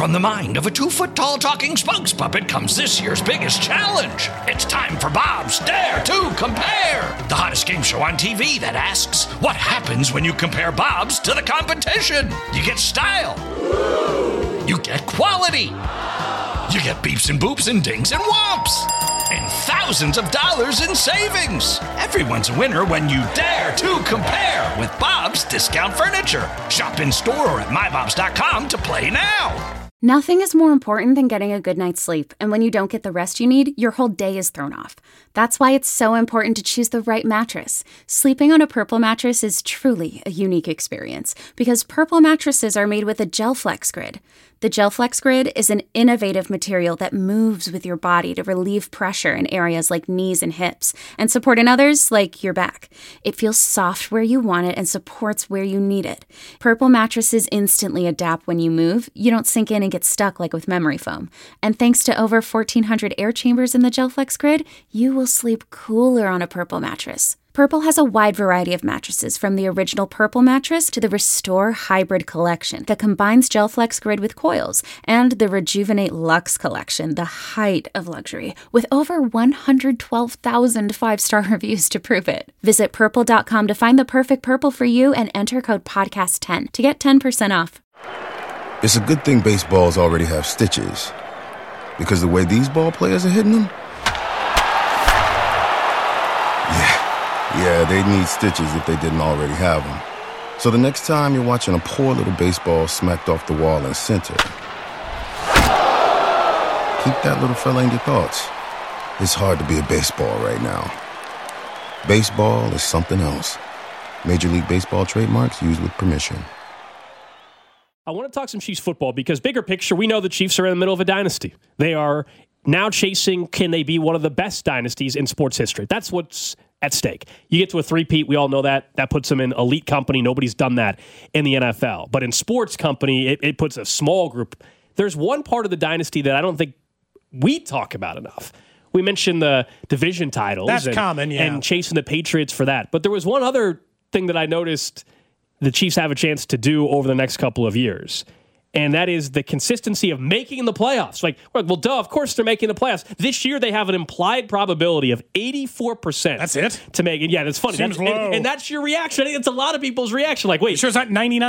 From the mind of a 2-foot-tall talking spokes puppet comes this year's biggest challenge. It's time for Bob's Dare to Compare, the hottest game show on TV that asks, what happens when you compare Bob's to the competition? You get style. You get quality. You get beeps and boops and dings and whomps. And thousands of dollars in savings. Everyone's a winner when you dare to compare with Bob's Discount Furniture. Shop in store or at mybobs.com to play now. Nothing is more important than getting a good night's sleep, and when you don't get the rest you need, your whole day is thrown off. That's why it's so important to choose the right mattress. Sleeping on a Purple mattress is truly a unique experience, because Purple mattresses are made with a GelFlex Grid. The GelFlex Grid is an innovative material that moves with your body to relieve pressure in areas like knees and hips, and support in others like your back. It feels soft where you want it and supports where you need it. Purple mattresses instantly adapt when you move. You don't sink in and get stuck like with memory foam. And thanks to over 1,400 air chambers in the GelFlex Grid, you will sleep cooler on a Purple mattress. Purple has a wide variety of mattresses, from the original Purple mattress to the Restore Hybrid collection that combines GelFlex Grid with coils, and the Rejuvenate Luxe collection, the height of luxury, with over 112,000 five-star reviews to prove it. Visit Purple.com to find the perfect Purple for you and enter code PODCAST10 to get 10% off. It's a good thing baseballs already have stitches, because the way these ball players are hitting them, yeah, they need stitches if they didn't already have them. So the next time you're watching a poor little baseball smacked off the wall in center, keep that little fella in your thoughts. It's hard to be a baseball right now. Baseball is something else. Major League Baseball trademarks used with permission. I want to talk some Chiefs football because bigger picture, we know the Chiefs are in the middle of a dynasty. They are now chasing, can they be one of the best dynasties in sports history? That's what's at stake. You get to a three-peat, we all know that. That puts them in elite company. Nobody's done that in the NFL. But in sports company, it puts a small group. There's one part of the dynasty that I don't think we talk about enough. We mentioned the division titles. That's common, yeah. And chasing the Patriots for that. But there was one other thing that I noticed the Chiefs have a chance to do over the next couple of years. And that is the consistency of making the playoffs. Like, well, duh, of course they're making the playoffs. This year they have an implied probability of 84%. That's it? To make it. Yeah, that's funny. Seems low. And that's your reaction. I think it's a lot of people's reaction. Like, wait. You sure it's not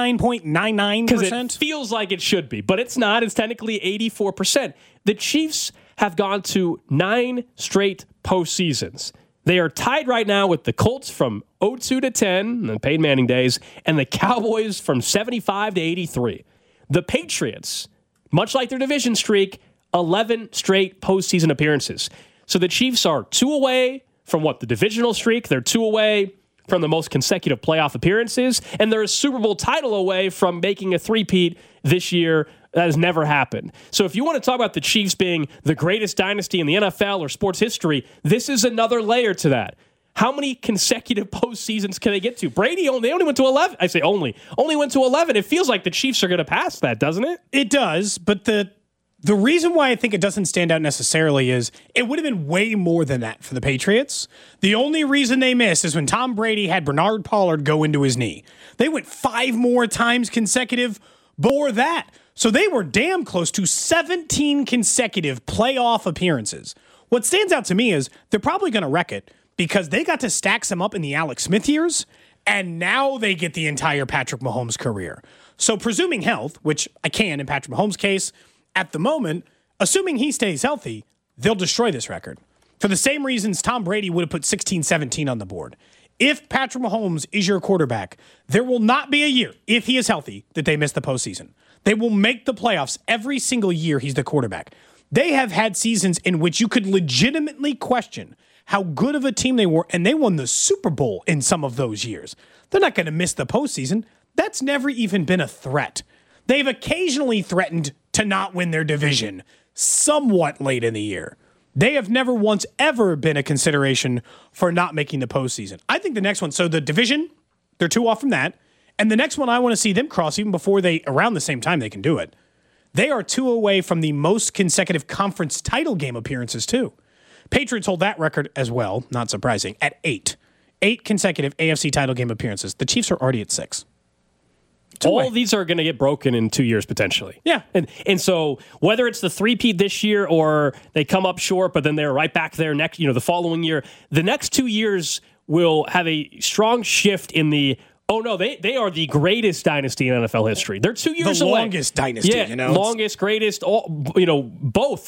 99.99%? Because it feels like it should be. But it's not. It's technically 84%. The Chiefs have gone to 9 straight postseasons. They are tied right now with the Colts from 02 to 10, the Peyton Manning days, and the Cowboys from 75 to 83. The Patriots, much like their division streak, 11 straight postseason appearances. So the Chiefs are 2 away from the divisional streak. They're 2 away from the most consecutive playoff appearances. And they're a Super Bowl title away from making a three-peat this year. That has never happened. So if you want to talk about the Chiefs being the greatest dynasty in the NFL or sports history, this is another layer to that. How many consecutive postseasons can they get to? Brady, they only went to 11. I say only went to 11. It feels like the Chiefs are going to pass that, doesn't it? It does, but the reason why I think it doesn't stand out necessarily is it would have been way more than that for the Patriots. The only reason they missed is when Tom Brady had Bernard Pollard go into his knee. They went 5 more times consecutive before that. So they were damn close to 17 consecutive playoff appearances. What stands out to me is they're probably going to wreck it, because they got to stack some up in the Alex Smith years, and now they get the entire Patrick Mahomes career. So presuming health, which I can in Patrick Mahomes' case, at the moment, assuming he stays healthy, they'll destroy this record. For the same reasons Tom Brady would have put 16-17 on the board. If Patrick Mahomes is your quarterback, there will not be a year, if he is healthy, that they miss the postseason. They will make the playoffs every single year he's the quarterback. They have had seasons in which you could legitimately question how good of a team they were, and they won the Super Bowl in some of those years. They're not going to miss the postseason. That's never even been a threat. They've occasionally threatened to not win their division somewhat late in the year. They have never once ever been a consideration for not making the postseason. I think the next one, so the division, they're 2 off from that, and the next one I want to see them cross even before around the same time they can do it. They are 2 away from the most consecutive conference title game appearances too. Patriots hold that record as well, not surprising, at 8. 8 consecutive AFC title game appearances. The Chiefs are already at 6. All of these are going to get broken in 2 years potentially. Yeah. And so whether it's the three-peat this year or they come up short, but then they're right back there next, the following year, the next 2 years will have a strong shift in the, oh no, they are the greatest dynasty in NFL history. They're 2 years away. The longest dynasty, longest, greatest, all, both.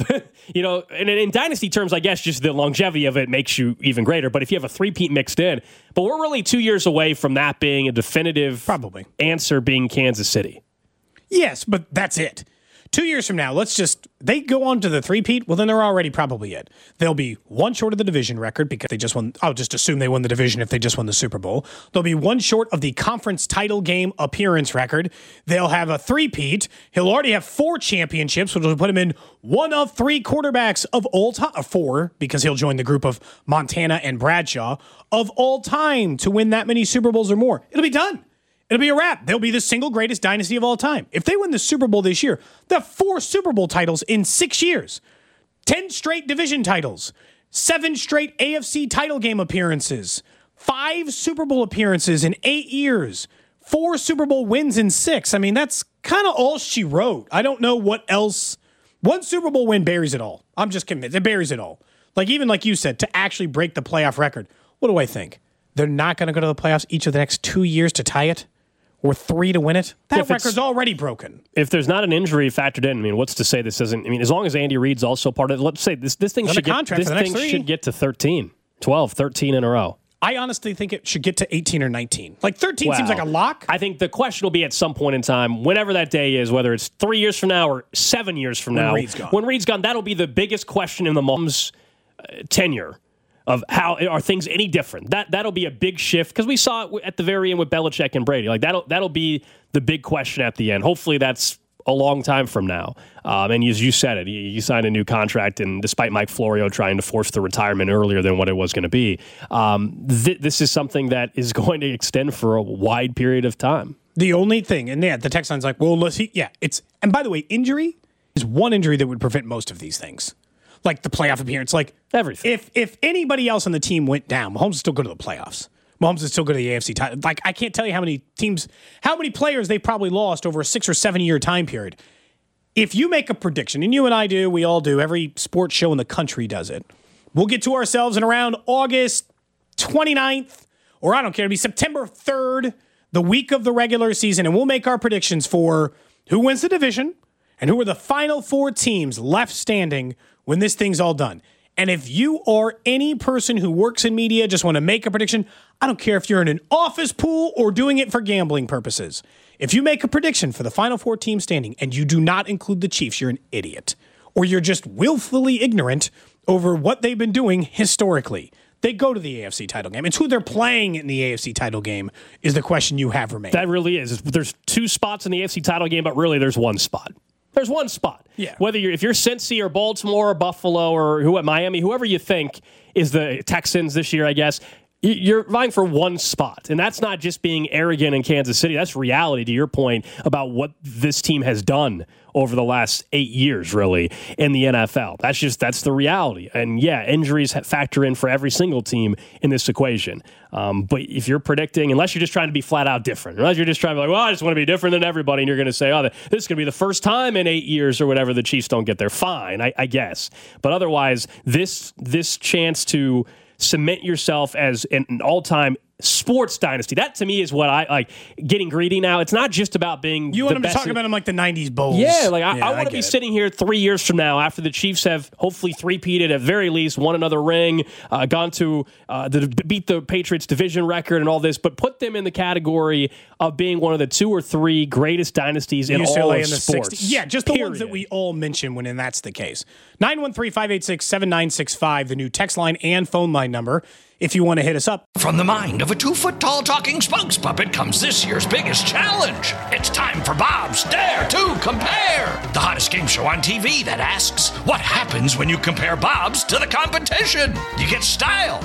And in dynasty terms, I guess just the longevity of it makes you even greater. But if you have a three-peat mixed in, but we're really 2 years away from that being a definitive answer being Kansas City. Yes, but that's it. 2 years from now, they go on to the three-peat, well, then they're already probably it. They'll be one short of the division record because they just won. I'll just assume they won the division if they just won the Super Bowl. They'll be one short of the conference title game appearance record. They'll have a three-peat. He'll already have 4 championships, which will put him in one of 3 quarterbacks of all time, 4, because he'll join the group of Montana and Bradshaw, of all time to win that many Super Bowls or more. It'll be done. It'll be a wrap. They'll be the single greatest dynasty of all time. If they win the Super Bowl this year, they'll have 4 Super Bowl titles in 6 years, 10 straight division titles, 7 straight AFC title game appearances, 5 Super Bowl appearances in 8 years, 4 Super Bowl wins in 6. I mean, that's kind of all she wrote. I don't know what else. One Super Bowl win buries it all. I'm just convinced. It buries it all. Even like you said, to actually break the playoff record. What do I think? They're not going to go to the playoffs each of the next 2 years to tie it? Or 3 to win it? That record's already broken. If there's not an injury factored in, what's to say this isn't? As long as Andy Reid's also part of it, let's say this thing should get to 13 in a row. I honestly think it should get to 18 or 19. 13 seems like a lock. I think the question will be at some point in time, whenever that day is, whether it's 3 years from now or 7 years from now. When Reid's gone, that'll be the biggest question in the Mahomes tenure. Of how are things any different? That'll be a big shift because we saw it at the very end with Belichick and Brady. That'll be the big question at the end. Hopefully that's a long time from now. And as you said it, you signed a new contract, and despite Mike Florio trying to force the retirement earlier than what it was going to be, this is something that is going to extend for a wide period of time. The only thing, and the text line's like, well, and by the way, injury is one injury that would prevent most of these things. Like the playoff appearance, everything. If anybody else on the team went down, Mahomes would still go to the playoffs. Mahomes would still go to the AFC title. I can't tell you how many players they've probably lost over a 6 or 7 year time period. If you make a prediction, and you and I do, we all do, every sports show in the country does it. We'll get to ourselves in around August 29th, or I don't care, it'll be September 3rd, the week of the regular season, and we'll make our predictions for who wins the division and who are the final 4 teams left standing when this thing's all done. And if you are any person who works in media, just want to make a prediction, I don't care if you're in an office pool or doing it for gambling purposes. If you make a prediction for the final 4 teams standing and you do not include the Chiefs, you're an idiot. Or you're just willfully ignorant over what they've been doing historically. They go to the AFC title game. It's who they're playing in the AFC title game is the question you have remaining. That really is. There's 2 spots in the AFC title game, but really there's 1 spot. There's 1 spot. Yeah. Whether if you're Cincy or Baltimore or Buffalo or Miami, whoever you think is the Texans this year, I guess, you're vying for 1 spot. And that's not just being arrogant in Kansas City. That's reality, to your point, about what this team has done over the last 8 years, really, in the NFL. That's the reality. And injuries factor in for every single team in this equation. But if you're predicting, unless you're just trying to be flat out different, unless you're just trying to be like, I just want to be different than everybody, and you're going to say, this is going to be the first time in 8 years or whatever the Chiefs don't get there. Fine, I guess. But otherwise, this chance to cement yourself as an all-time sports dynasty. That to me is what I like. Getting greedy now. It's not just about being. You want to talk about them like the '90s Bulls. Yeah, I want to be sitting here 3 years from now after the Chiefs have hopefully three-peated at very least, won another ring, gone to beat the Patriots division record and all this, but put them in the category of being one of the 2 or 3 greatest dynasties in all of sports. 60s. Yeah, just the ones that we all mention when that's the case. 913-586-7965, the new text line and phone line number. If you want to hit us up. From the mind of a 2-foot-tall talking spokes puppet comes this year's biggest challenge. It's time for Bob's Dare to Compare, the hottest game show on TV that asks, what happens when you compare Bob's to the competition? You get style.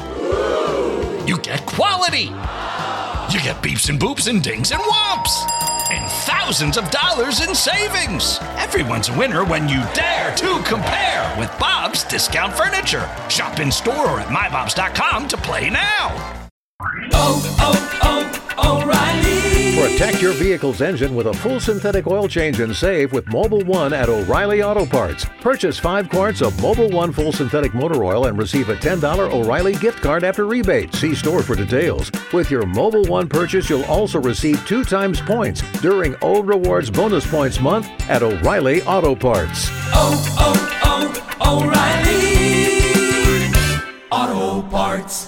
You get quality. You get beeps and boops and dings and whomps. And thousands of dollars in savings. Everyone's a winner when you dare to compare with Bob's Discount Furniture. Shop in store or at mybobs.com to play now. O'Reilly. Protect your vehicle's engine with a full synthetic oil change and save with Mobil 1 at O'Reilly Auto Parts. Purchase 5 quarts of Mobil 1 full synthetic motor oil and receive a $10 O'Reilly gift card after rebate. See store for details. With your Mobil 1 purchase, you'll also receive 2 times points during O Rewards Bonus Points Month at O'Reilly Auto Parts. O'Reilly Auto Parts.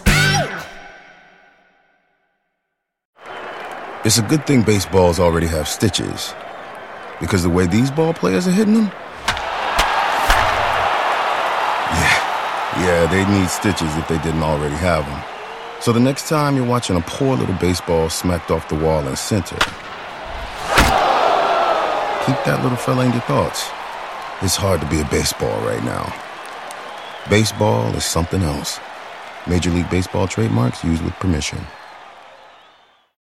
It's a good thing baseballs already have stitches, because the way these ball players are hitting them, yeah, they'd need stitches if they didn't already have them. So the next time you're watching a poor little baseball smacked off the wall in center, keep that little fella in your thoughts. It's hard to be a baseball right now. Baseball is something else. Major League Baseball trademarks used with permission.